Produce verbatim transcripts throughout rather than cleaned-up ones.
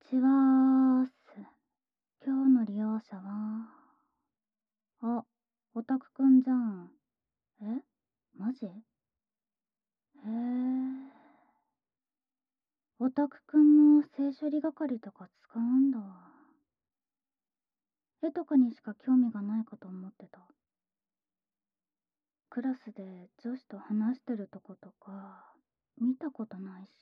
ちはーす。今日の利用者は、あ、オタクくんじゃん。え、マジ？へえ。オタクくんも性処理係とか使うんだ。絵とかにしか興味がないかと思ってた。クラスで女子と話してるとことか、見たことないし。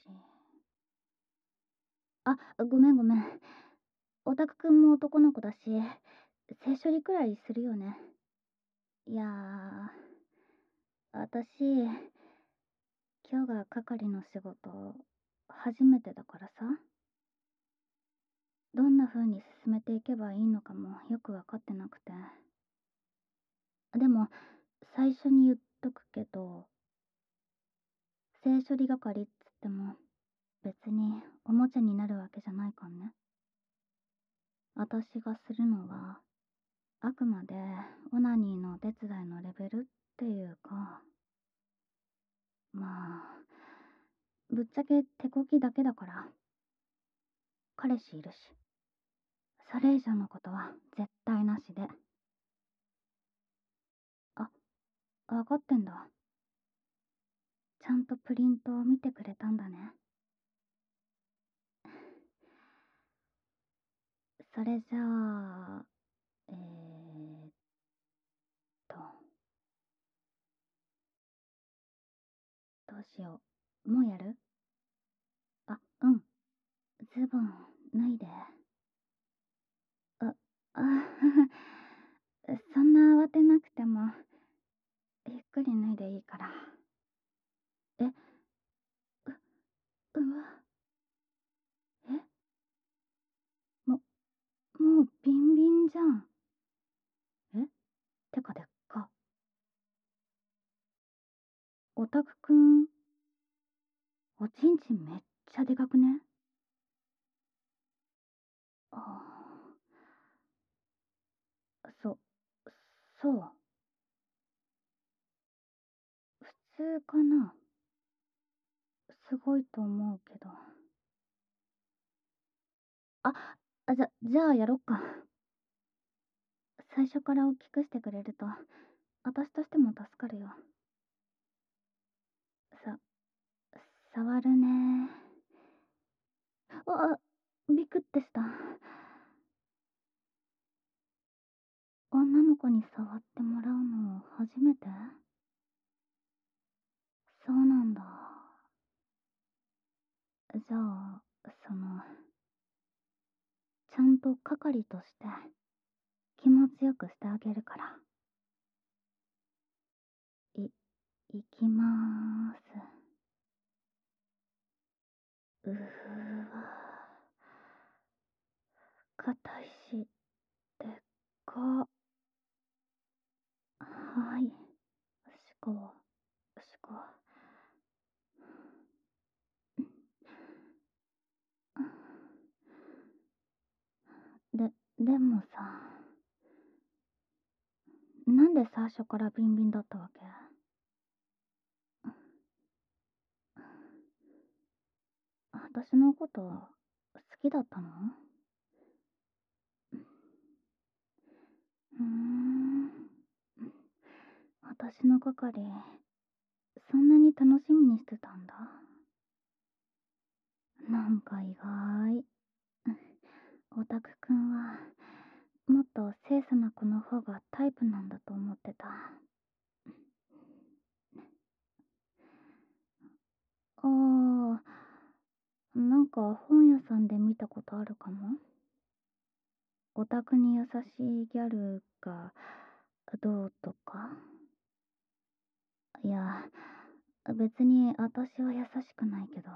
あ、ごめんごめん。オタクくんも男の子だし、性処理くらいするよね。いやー、私、今日が係の仕事、初めてだからさ。どんな風に進めていけばいいのかもよくわかってなくて。でも、最初に言っとくけど、性処理係っつっても、別におもちゃになるわけじゃないかんね。私がするのは、あくまでオナニーのお手伝いのレベルっていうか、まあ、ぶっちゃけ手こきだけだから。彼氏いるし。それ以上のことは絶対なしで。あ、わかってんだ。ちゃんとプリントを見てくれたんだね。それじゃあ、えーっと、どうしよう。もうやる？あ、うん。ズボン脱いで。あ、あ、そんな慌てなくても、ゆっくり脱いでいいから。え、う、うわ、え、も、もうビンビンじゃん。え、てかでっか。オタクくん、おちんちんめっちゃでかくね？ああ、そ、そう。普通かな。すごいと思うけど。あ、あじゃ、じゃあやろっか。最初から大きくしてくれると、私としても助かるよ。さ、触るね。あ、ビクってした。女の子に触ってもらうの初めて？そうなんだ。じゃあ、その、ちゃんと係として気持ちよくしてあげるから。い、いきまーす。うーわ。硬いし、でっか。はい。しこ、しこ。で、でもさ、なんで最初からビンビンだったわけ？私のこと好きだったの？うーん。私の係、そんなに楽しみにしてたんだ。なんか意外。オタクくんは、もっと清楚な子の方がタイプなんだと思ってた。ああ、なんか本屋さんで見たことあるかも。オタクに優しいギャルがどうとか。いや、別に私は優しくないけど。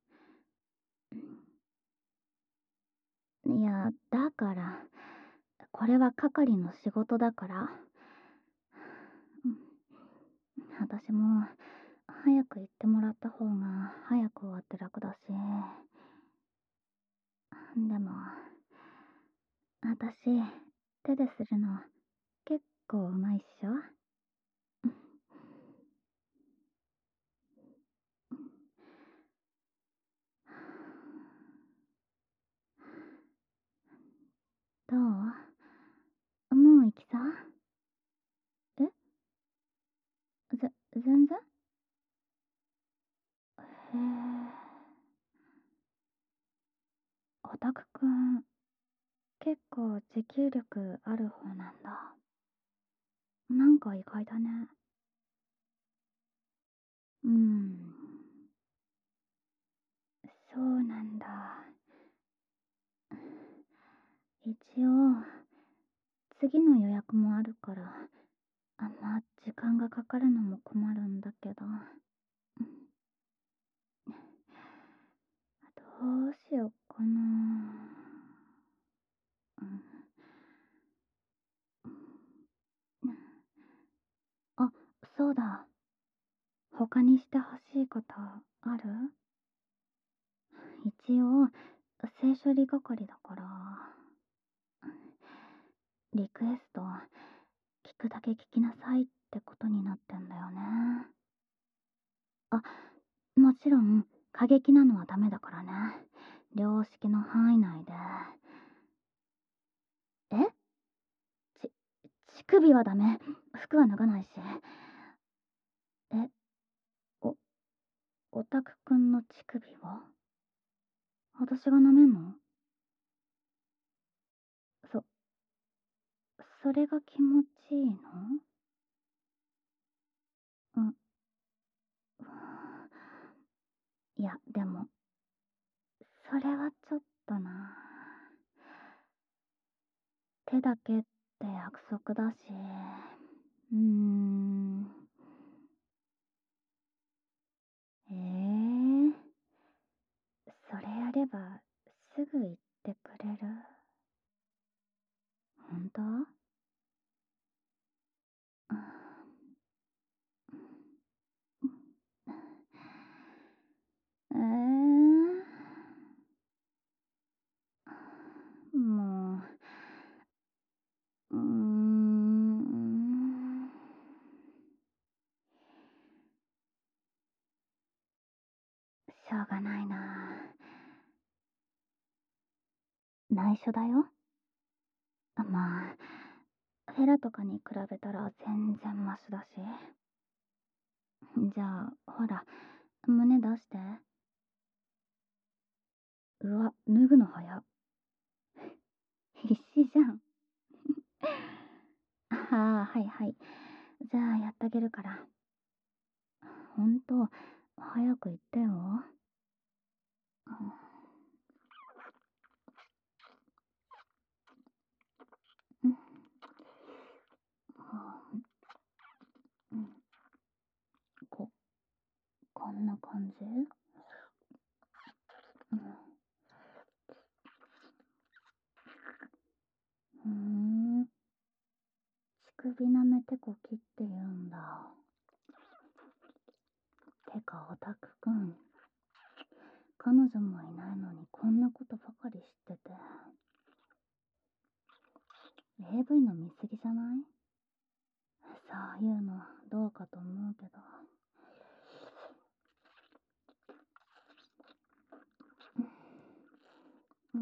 いや、だから、これは係の仕事だから。うん、私も、早く行ってもらった方が早く終わって楽だし。でも、私、手でするの結構うまいっしょ？ どう？もう行きさ？え？ぜ、全然？へえ。オタクくん、結構持久力ある方なんだ。なんか意外だね。うーん。そうなんだ。一応、次の予約もあるから、あんま時間がかかるのも困るんだけど。どうしよっかな。うん。あ、そうだ。他にしてほしいことある？一応、性処理係だから、リクエスト、聞くだけ聞きなさいってことになってんだよね。あ、もちろん、過激なのはダメだからね。良識の範囲内で。え？ち、乳首はダメ。服は脱がないし。え、お、オタクくんの乳首は私が舐めんの？そ、それが気持ちいいの？うん。いや、でも、それはちょっとな。手だけって約束だし。うーん。ええ、それやればすぐ言ってくれる？ほんと？うんええ、もう、うーん。しょうがないな。内緒だよ。まあ、フェラとかに比べたら全然マシだし。じゃあ、ほら、胸出して。うわ、脱ぐの早っ。必死じゃん。ああ、はいはい。じゃあ、やってあげるから。ほんと、早く言ってよ。うん、うん、こ、こんな感じ？うん。ふーん。乳首なめてこきって言うんだ。てか、オタクくん。彼女もいないのにこんなことばかり知ってて。エーブイ の見過ぎじゃない？そういうのどうかと思うけど。うん。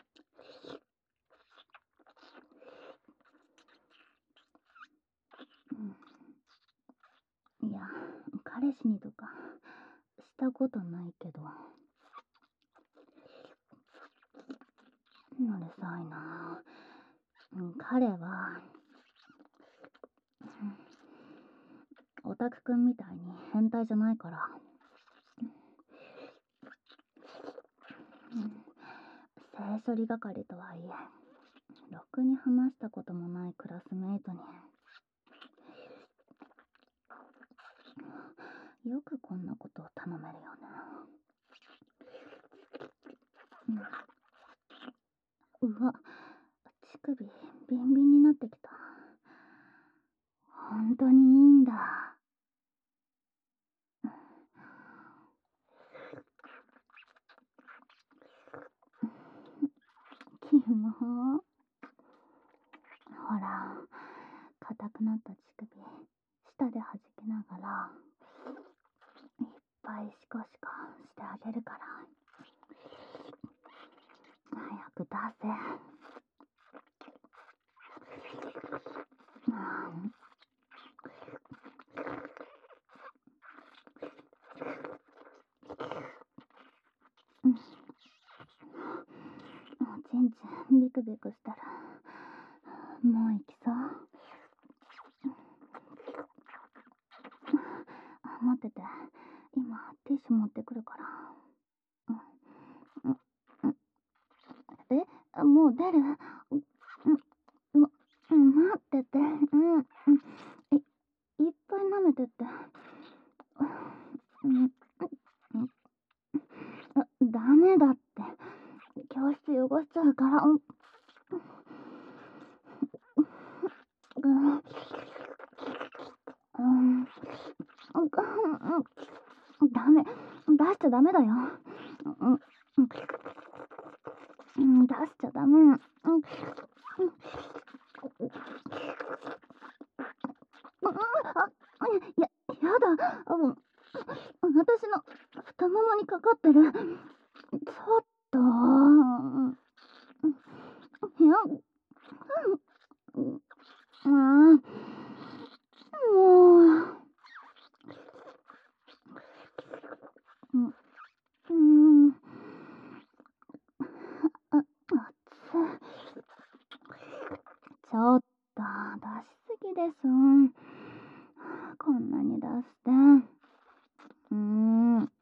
うん、いや、彼氏にとかしたことないけど。うるさいな。うん、彼は、オタクくんみたいに変態じゃないから。うん、性処理係とはいえ、ろくに話したこともないクラスメイトに。よくこんなことを頼めるよね。うん、うわ、乳首ビンビンになってきた。本当にいいんだ。キモ。ほら、硬くなった乳首、舌で弾きながら、いっぱいシコシコしてあげるから。早く出せ。 うん。おちんちんビクビクしたらもう行きそう。待ってて、今ティッシュ持ってくるから。うん、うん、え、もう出る？うん、うん、待ってて、うん、うん、い、いっぱい舐めてって。うん、うん、あ、ダメだって。教室汚しちゃうから。うん、うん、うん、うん、ダメ。出しちゃダメだよ。うん、うん、出しちゃダメ。うん、うん、あ、や、やだ。うん、私の太ももにかかってる。ちょっと。いや、うん、あー、もう。うん、うん、あ、あつ。ちょっと、出しすぎです。こんなに出して。うーん。もう、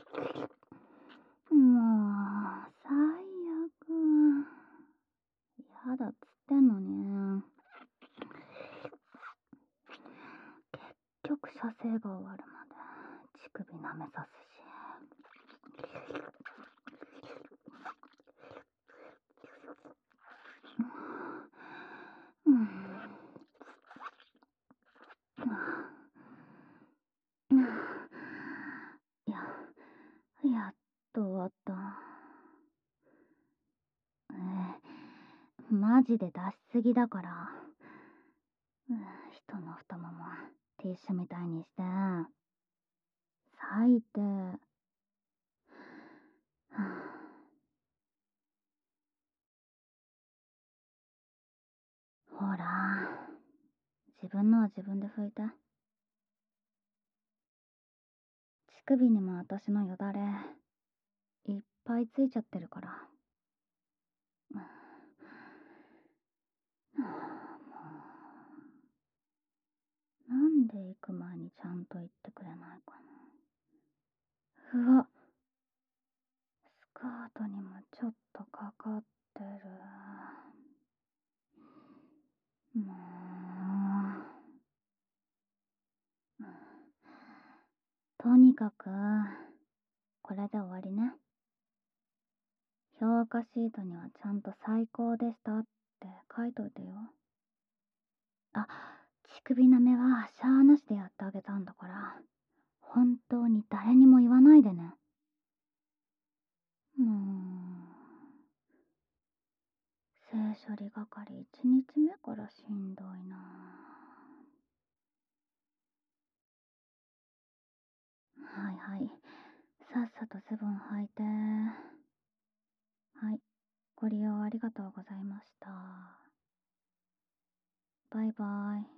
最悪。やだっつってんのに。結局射精が終わるまで乳首舐めさすし。うん、うん、や、やっと終わった。えー、マジで出しすぎだから。うん、人の太ももティッシュみたいにして。最低。はあ、ほら、自分のは自分で拭いて。乳首にも私のよだれいっぱいついちゃってるから。うん、はあ、もうなんで行く前にちゃんと言ってくれないかな。うわ、スカートにもちょっとかかってる。もう、うん、とにかくこれで終わりね。評価シートにはちゃんと最高でしたって書いといてよ。あ、乳首舐めはシャーなしでやってあげたんだから、本当に誰にも言わないでね。もう、性処理係いちにちめからしんどいな。はいはい、さっさとズボン履いて。はい、ご利用ありがとうございました。バイバイ。